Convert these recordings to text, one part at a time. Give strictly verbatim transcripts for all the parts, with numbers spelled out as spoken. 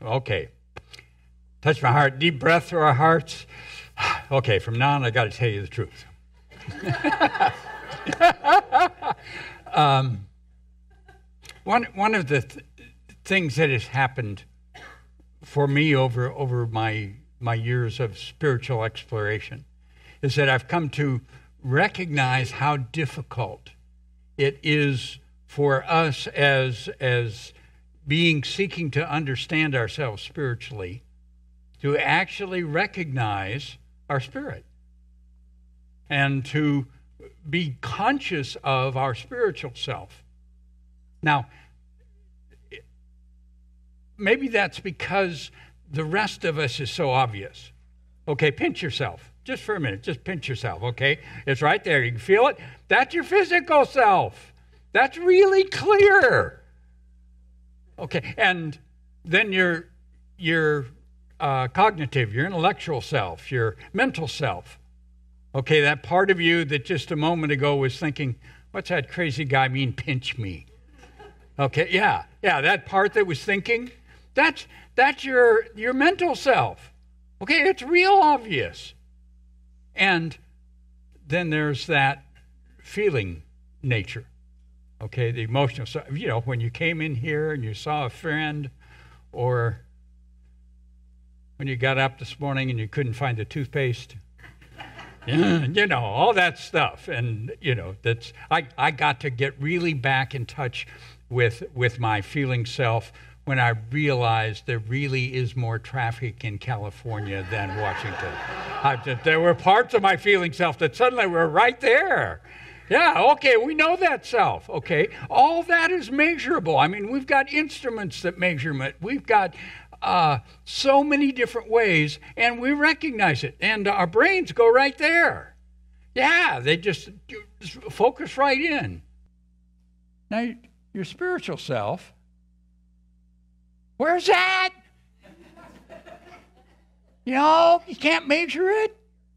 Okay. Touch my heart. Deep breath through our hearts. Okay, from now on, I got to tell you the truth. um, one one of the th- things that has happened for me over over my my years of spiritual exploration is that I've come to recognize how difficult it is for us as as being seeking to understand ourselves spiritually to actually recognize our spirit and to be conscious of our spiritual self. Now, maybe that's because the rest of us is so obvious. Okay, pinch yourself. Just for a minute, just pinch yourself, okay? It's right there. You can feel it. That's your physical self. That's really clear. Okay, and then your your uh, cognitive, your intellectual self, your mental self. Okay, that part of you that just a moment ago was thinking, what's that crazy guy mean, pinch me? Okay, yeah, yeah, that part that was thinking, that's that's your your mental self. Okay, it's real obvious. And then there's that feeling nature. Okay, the emotional side. You know, when you came in here and you saw a friend, or when you got up this morning and you couldn't find the toothpaste. Yeah, you know, all that stuff. And, you know, that's I, I got to get really back in touch with with my feeling self when I realized there really is more traffic in California than Washington. I just, there were parts of my feeling self that suddenly were right there. Yeah, okay, we know that self, okay? All that is measurable. I mean, we've got instruments that measure it. We've got uh, so many different ways, and we recognize it. And our brains go right there. Yeah, they just, just focus right in. Now, your spiritual self, where's that? You know, you can't measure it.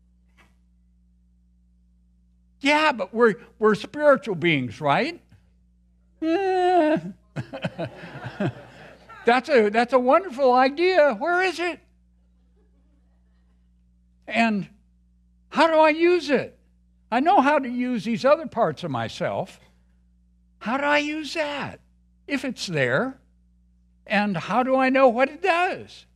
Yeah, but we're we're spiritual beings, right? Eh. that's a that's a wonderful idea. Where is it? And how do I use it? I know how to use these other parts of myself. How do I use that? If it's there. And how do I know what it does?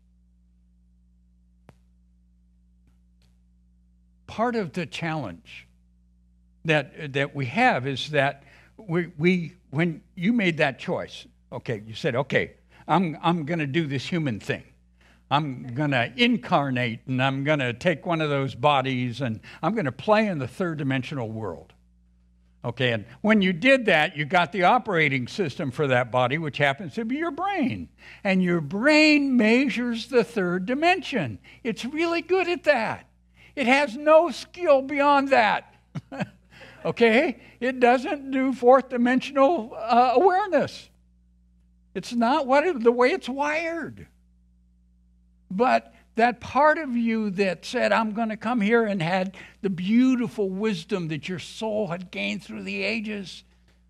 Part of the challenge that that we have is that we we when you made that choice, okay, you said, okay, I'm I'm going to do this human thing. I'm going to incarnate, and I'm going to take one of those bodies, and I'm going to play in the third dimensional world. Okay, and when you did that, you got the operating system for that body, which happens to be your brain. And your brain measures the third dimension. It's really good at that. It has no skill beyond that. Okay? It doesn't do fourth dimensional uh, awareness. It's not what it, the way it's wired. But that part of you that said, I'm going to come here, and had the beautiful wisdom that your soul had gained through the ages,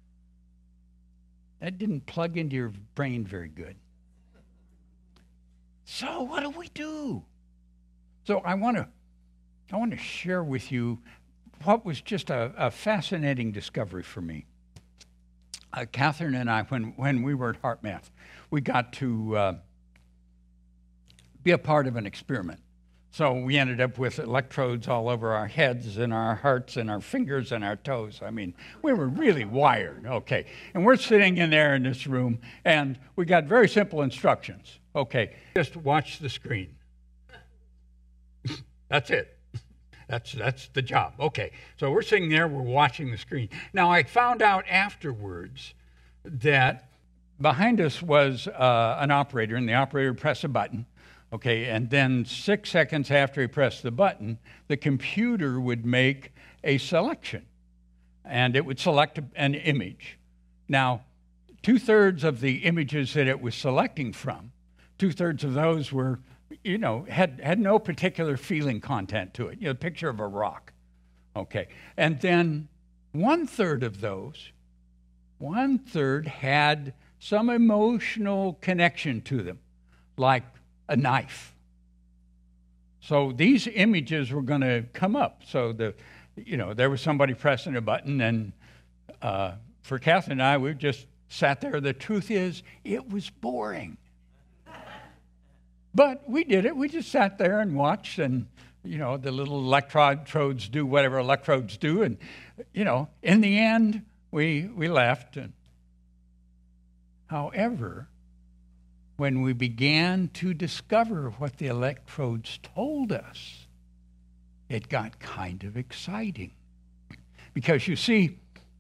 that didn't plug into your brain very good. So what do we do? So I want to I want to share with you what was just a, a fascinating discovery for me. Uh, Catherine and I, when, when we were at HeartMath, we got to uh, be a part of an experiment. So we ended up with electrodes all over our heads and our hearts and our fingers and our toes. I mean, we were really wired, okay. And we're sitting in there in this room, and we got very simple instructions. Okay, just watch the screen. That's it. That's that's the job. Okay, so we're sitting there, we're watching the screen. Now, I found out afterwards that behind us was uh, an operator, and the operator pressed a button. Okay, and then six seconds after he pressed the button, the computer would make a selection, and it would select an image. Now, two-thirds of the images that it was selecting from, two-thirds of those were, you know, had, had no particular feeling content to it. You know, a picture of a rock. Okay, and then one-third of those, one-third had some emotional connection to them. like a knife. So these images were going to come up. So the, you know, there was somebody pressing a button, and uh, for Kathy and I, we just sat there. The truth is, it was boring. But we did it. We just sat there and watched, and, you know, the little electrodes do whatever electrodes do. And, you know, in the end, we we left. And however, when we began to discover what the electrodes told us, it got kind of exciting. Because you see,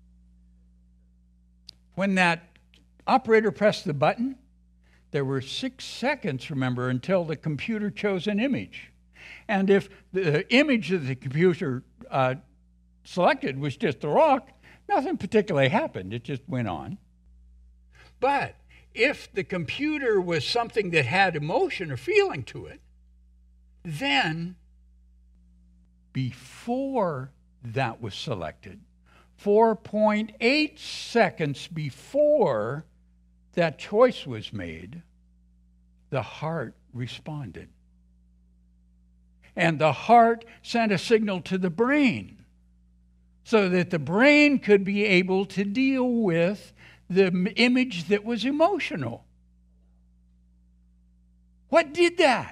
when that operator pressed the button, there were six seconds, remember, until the computer chose an image. And if the image that the computer uh, selected was just a rock, nothing particularly happened. It just went on. But if the computer was something that had emotion or feeling to it, then before that was selected, four point eight seconds before that choice was made, the heart responded. And the heart sent a signal to the brain so that the brain could be able to deal with the image that was emotional. What did that?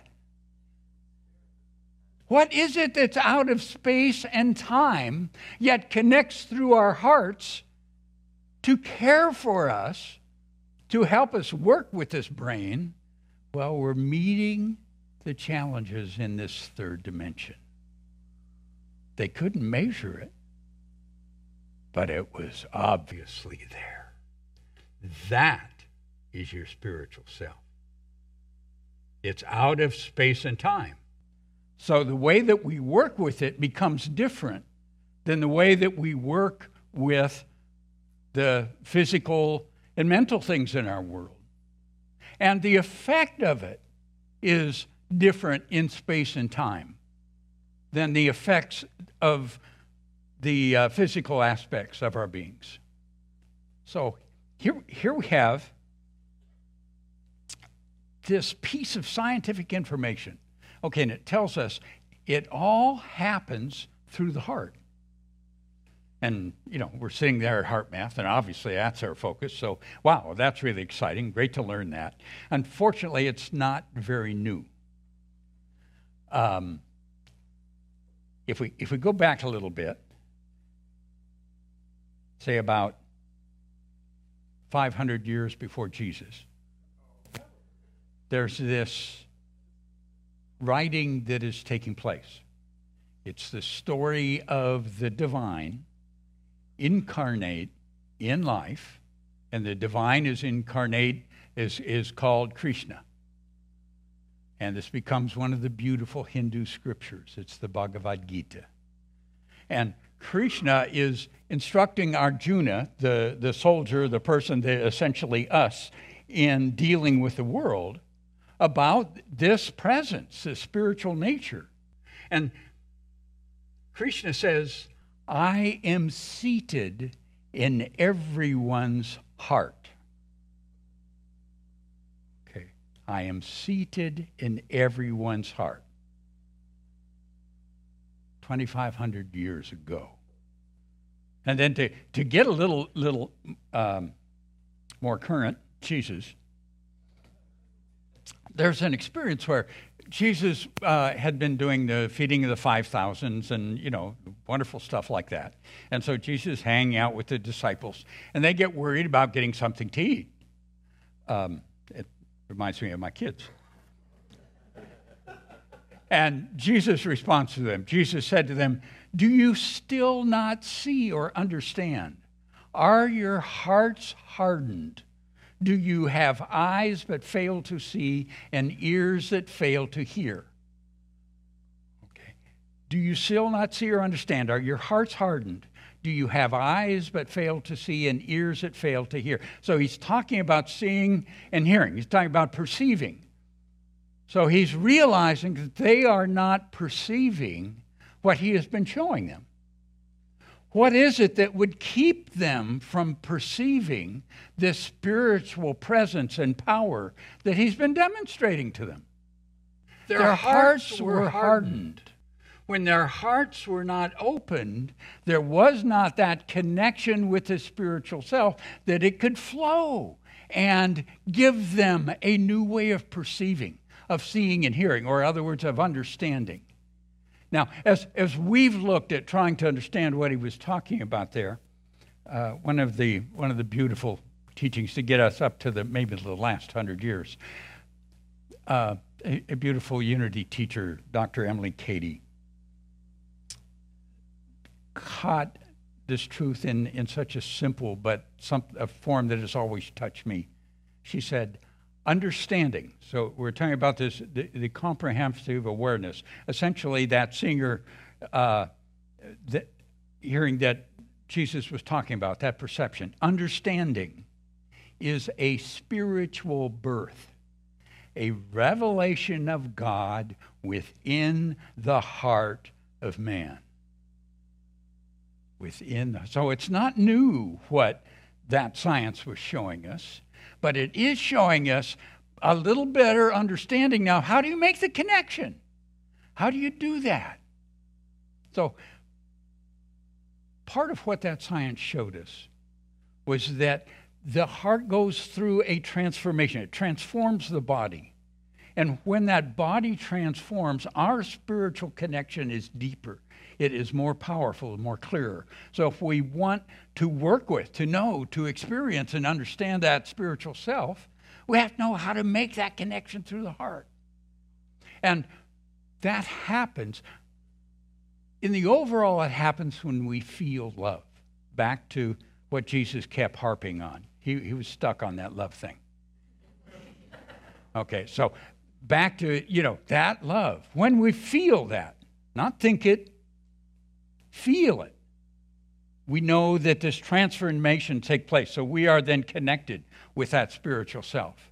What is it that's out of space and time, yet connects through our hearts to care for us, to help us work with this brain while we're meeting the challenges in this third dimension? They couldn't measure it, but it was obviously there. That is your spiritual self. It's out of space and time. So the way that we work with it becomes different than the way that we work with the physical and mental things in our world. And the effect of it is different in space and time than the effects of the uh, physical aspects of our beings. So here, here we have this piece of scientific information. Okay, and it tells us it all happens through the heart. And, you know, we're sitting there at HeartMath, and obviously that's our focus. So, wow, that's really exciting. Great to learn that. Unfortunately, it's not very new. Um, if we if we go back a little bit, say about five hundred years before Jesus, there's this writing that is taking place. It's the story of the divine incarnate in life, and the divine is incarnate, is, is called Krishna. And this becomes one of the beautiful Hindu scriptures. It's the Bhagavad Gita. And Krishna is instructing Arjuna, the, the soldier, the person, that essentially us, in dealing with the world, about this presence, this spiritual nature. And Krishna says, I am seated in everyone's heart. Okay, I am seated in everyone's heart. twenty-five hundred years ago. And then to, to get a little, little um, more current, Jesus, there's an experience where Jesus uh, had been doing the feeding of the five thousands and, you know, wonderful stuff like that. And so Jesus hanging out with the disciples, and they get worried about getting something to eat. Um, it reminds me of my kids. And Jesus responds to them. Jesus said to them, do you still not see or understand? Are your hearts hardened? Do you have eyes but fail to see and ears that fail to hear? Okay. Do you still not see or understand? Are your hearts hardened? Do you have eyes but fail to see and ears that fail to hear? So he's talking about seeing and hearing. He's talking about perceiving. So he's realizing that they are not perceiving what he has been showing them. What is it that would keep them from perceiving this spiritual presence and power that he's been demonstrating to them? Their, their hearts, hearts were hardened. When their hearts were not opened, there was not that connection with the spiritual self that it could flow and give them a new way of perceiving, of seeing and hearing, or in other words, of understanding. Now, as, as we've looked at trying to understand what he was talking about there, uh, one of the one of the beautiful teachings to get us up to the maybe the last hundred years, uh, a, a beautiful unity teacher, Doctor Emily Cady, caught this truth in, in such a simple but some, a form that has always touched me. She said, understanding. So we're talking about this, the, the comprehensive awareness. Essentially, that singer, uh, the, hearing that Jesus was talking about, that perception. Understanding is a spiritual birth, a revelation of God within the heart of man. Within, the, so it's not new what that science was showing us, but it is showing us a little better understanding now. How do you make the connection? How do you do that? So part of what that science showed us was that the heart goes through a transformation. It transforms the body. And when that body transforms, our spiritual connection is deeper. It is more powerful, more clearer. So if we want to work with, to know, to experience and understand that spiritual self, we have to know how to make that connection through the heart. And that happens, in the overall, it happens when we feel love. Back to what Jesus kept harping on. He, he was stuck on that love thing. Okay, so back to, you know, that love. When we feel that, not think it, feel it, we know that this transformation take place. So we are then connected with that spiritual self.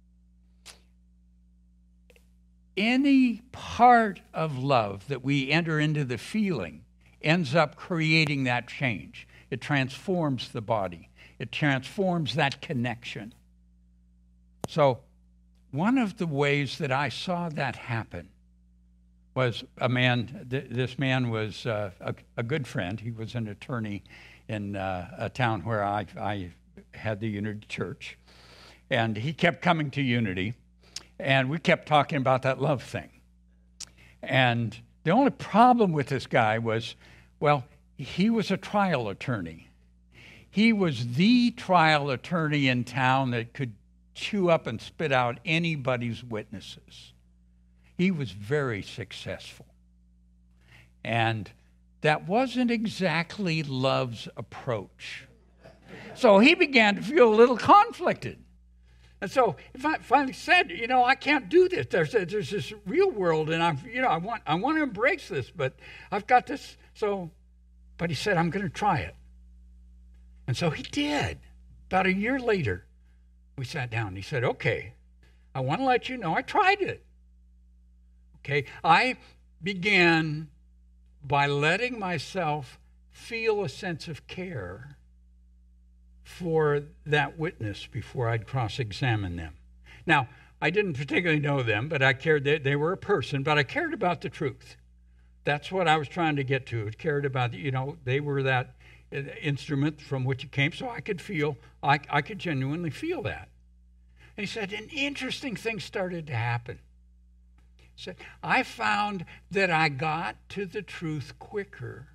Any part of love that we enter into the feeling ends up creating that change. It transforms the body. It transforms that connection. So one of the ways that I saw that happen was a man, th- this man was uh, a, a good friend. He was an attorney in uh, a town where I, I had the Unity Church. And he kept coming to Unity, and we kept talking about that love thing. And the only problem with this guy was, well, he was a trial attorney. He was the trial attorney in town that could chew up and spit out anybody's witnesses. He was very successful. And that wasn't exactly love's approach. So he began to feel a little conflicted. And so I finally said, you know, I can't do this. There's a, there's this real world, and I'm, you know, I want I want to embrace this, but I've got this. So, but he said, I'm going to try it. And so he did. About a year later, we sat down. And he said, okay, I want to let you know I tried it. Okay, I began by letting myself feel a sense of care for that witness before I'd cross-examine them. Now, I didn't particularly know them, but I cared that they were a person, but I cared about the truth. That's what I was trying to get to. I cared about, you know, they were that instrument from which it came, so I could feel, I, I could genuinely feel that. And he said, an interesting thing started to happen. Said, I found that I got to the truth quicker,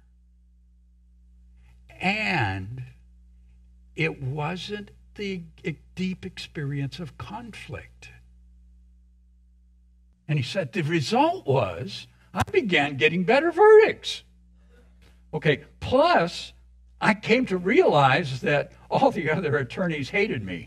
and it wasn't the deep experience of conflict. And he said, the result was I began getting better verdicts. Okay, plus I came to realize that all the other attorneys hated me.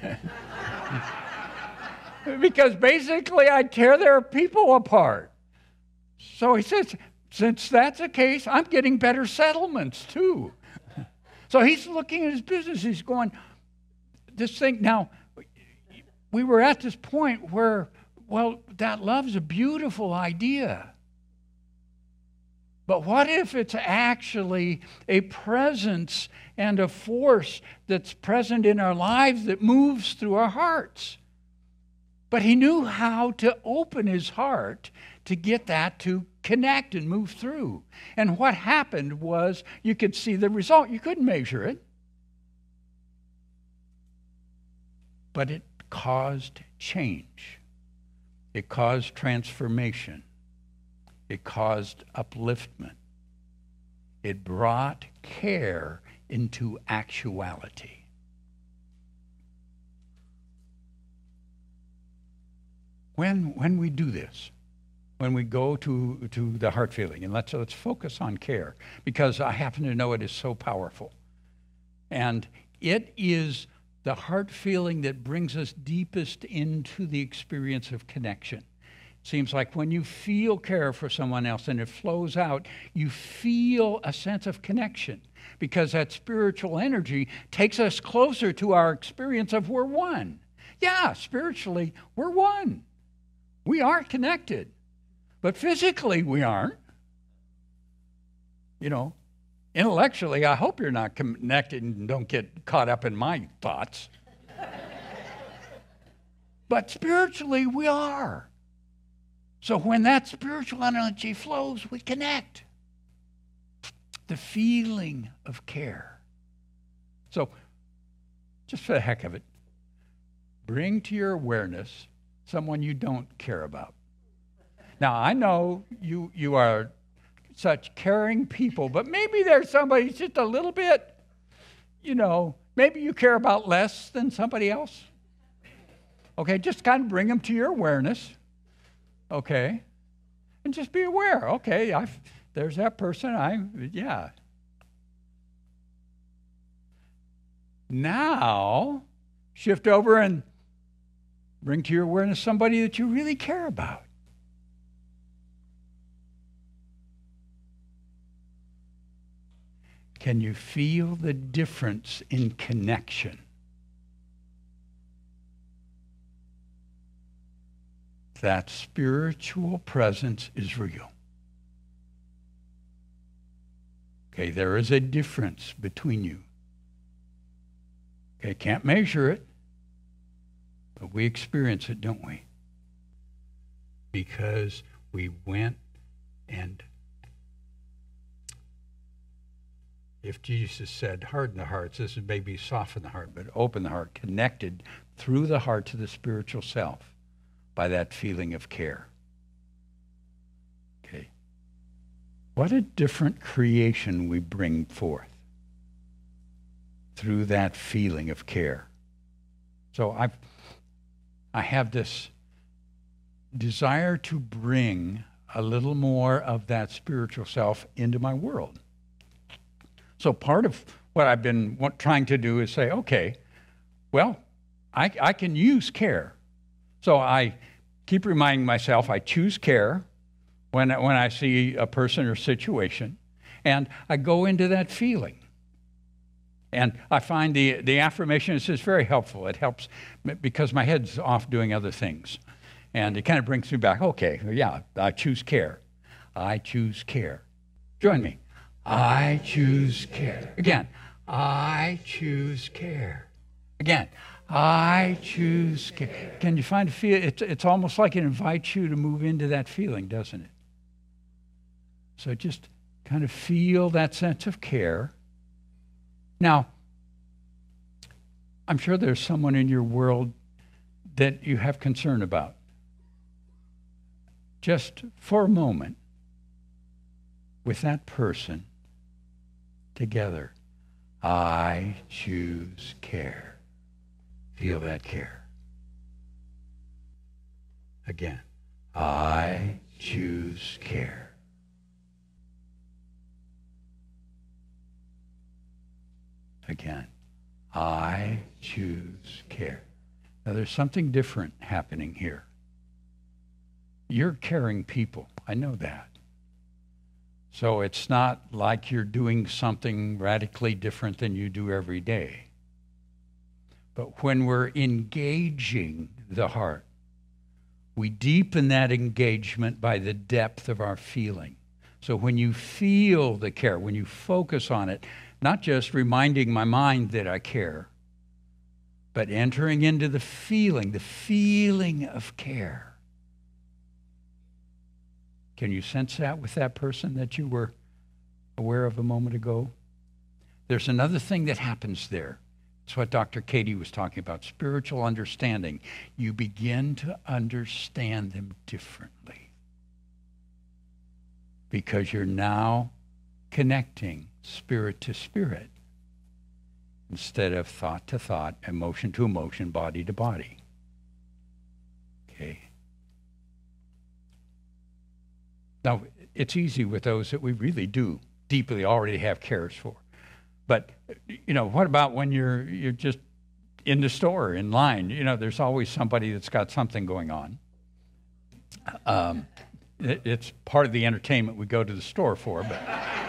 Because basically I tear their people apart. So he says, since that's the case, I'm getting better settlements too. So he's looking at his business. He's going, this thing, now, we were at this point where, well, that love's a beautiful idea. But what if it's actually a presence and a force that's present in our lives that moves through our hearts? But he knew how to open his heart to get that to connect and move through. And what happened was you could see the result. You couldn't measure it. But it caused change. It caused transformation. It caused upliftment. It brought care into actuality. When, when we do this, when we go to, to the heart feeling, and let's, let's focus on care, because I happen to know it is so powerful. And it is the heart feeling that brings us deepest into the experience of connection. Seems like when you feel care for someone else and it flows out, you feel a sense of connection, because that spiritual energy takes us closer to our experience of we're one. Yeah, spiritually, we're one. We are connected, but physically we aren't. You know, intellectually, I hope you're not connected and don't get caught up in my thoughts. But spiritually, we are. So when that spiritual energy flows, we connect. The feeling of care. So, just for the heck of it, bring to your awareness someone you don't care about. Now, I know you, you are such caring people, but maybe there's somebody just a little bit, you know, maybe you care about less than somebody else. Okay, just kind of bring them to your awareness. Okay, and just be aware. Okay, I've, there's that person. I yeah. Now, shift over and bring to your awareness somebody that you really care about. Can you feel the difference in connection? That spiritual presence is real. Okay, there is a difference between you. Okay, can't measure it, but we experience it, don't we? Because we went and, if Jesus said, harden the hearts, this is maybe soften the heart, but open the heart, connected through the heart to the spiritual self. By that feeling of care. Okay. What a different creation we bring forth through that feeling of care. So I've, I have this desire to bring a little more of that spiritual self into my world. So part of what I've been trying to do is say, okay, well, I, I can use care. So I keep reminding myself I choose care when, when I see a person or situation, and I go into that feeling. And I find the, the affirmation is just very helpful. It helps because my head's off doing other things. And it kind of brings me back, okay, yeah, I choose care. I choose care. Join me. I choose care. Again, I choose care. Again, I choose care. Can you find a feel? It's, it's almost like it invites you to move into that feeling, doesn't it? So just kind of feel that sense of care. Now, I'm sure there's someone in your world that you have concern about. Just for a moment, with that person, together, I choose care. Feel that care. Again, I choose care. Again, I choose care. Now there's something different happening here. You're caring people. I know that. So it's not like you're doing something radically different than you do every day. But when we're engaging the heart, we deepen that engagement by the depth of our feeling. So when you feel the care, when you focus on it, not just reminding my mind that I care, but entering into the feeling, the feeling of care. Can you sense that with that person that you were aware of a moment ago? There's another thing that happens there. It's what Doctor Katie was talking about, spiritual understanding. You begin to understand them differently because you're now connecting spirit to spirit instead of thought to thought, emotion to emotion, body to body. Okay. Now, it's easy with those that we really do deeply already have cares for. But, you know, what about when you're you're just in the store, in line? You know, there's always somebody that's got something going on. Um, it, it's part of the entertainment we go to the store for, but,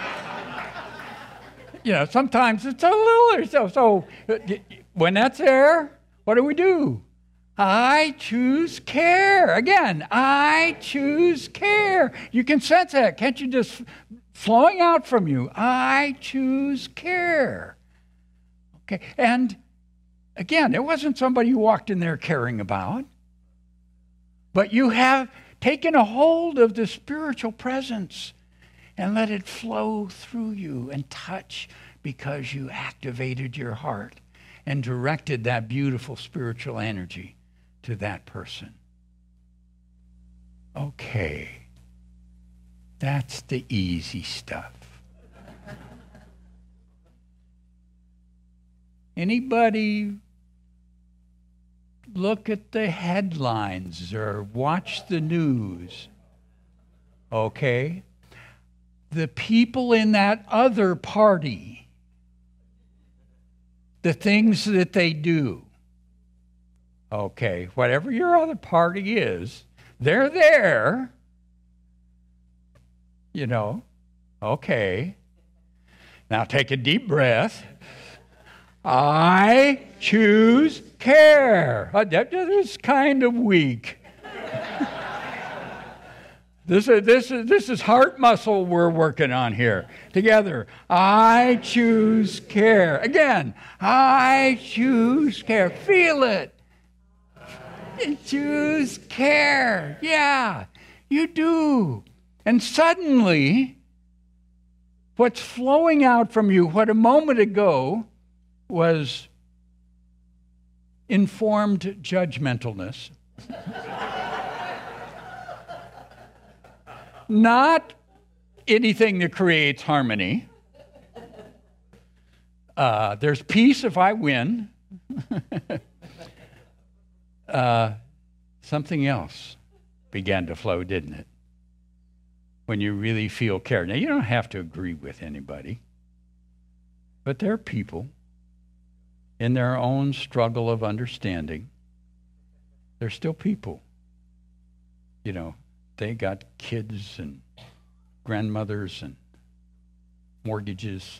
you know, sometimes it's a little, so, so when that's there, what do we do? I choose care. Again, I choose care. You can sense that, can't you? Just flowing out from you. I choose care. Okay, and again, it wasn't somebody you walked in there caring about, but you have taken a hold of the spiritual presence and let it flow through you and touch because you activated your heart and directed that beautiful spiritual energy to that person. Okay. That's the easy stuff. Anybody look at the headlines or watch the news? Okay. The people in that other party, the things that they do. Okay, whatever your other party is, they're there. You know, okay. Now take a deep breath. I choose care. Uh, that, that is kind of weak. this, is, this, is, this is heart muscle we're working on here. Together. I choose care. Again, I choose care. Feel it. Choose care. Yeah, you do. And suddenly, what's flowing out from you, what a moment ago was informed judgmentalness, not anything that creates harmony. Uh, there's peace if I win. uh, something else began to flow, didn't it? When you really feel care. Now, you don't have to agree with anybody, but they're people in their own struggle of understanding. They're still people. You know, they got kids and grandmothers and mortgages.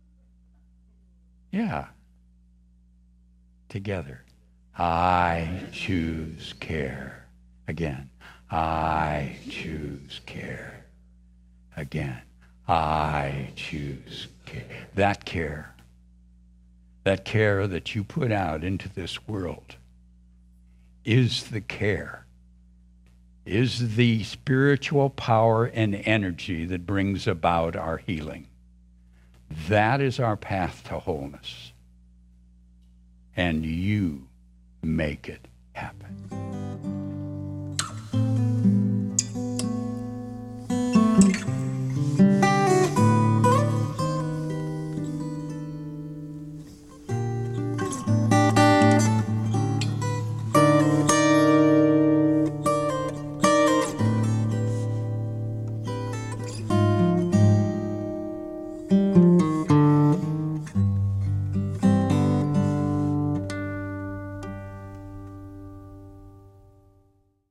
Yeah. Together. I choose care. Again. I choose care. Again, I choose care. That care, that care that you put out into this world is the care, is the spiritual power and energy that brings about our healing. That is our path to wholeness. And you make it happen.